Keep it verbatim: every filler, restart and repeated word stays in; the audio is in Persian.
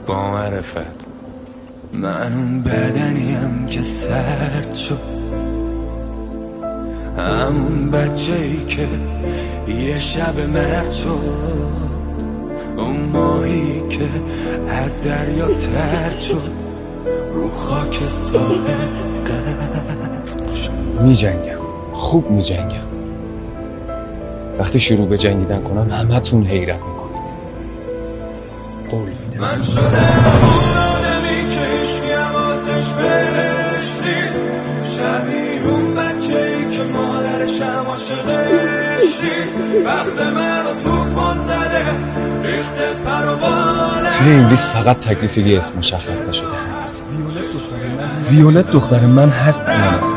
با معرفت. من اون بدنیم که سرد شد، همون بچه ای که یه شب مرد شد، اون ماهی که از دریا ترد شد، رو خاک ساحل غرق شد. می جنگم، خوب می جنگم. وقتی شروع به جنگیدن کنم همه تون حیرت میکنید. قول میدم. من شدم اون آدمی که عشقی حواسش بهش نیست، شبیه اون بچه ای که مادرش هم عاشقش نیست. وقت منو توفان زده ریخته پر و بالش. توی انگلیس فقط تکلیف یه اسم مشخص نشده هنوز. ویولت دختر من هست یا نه؟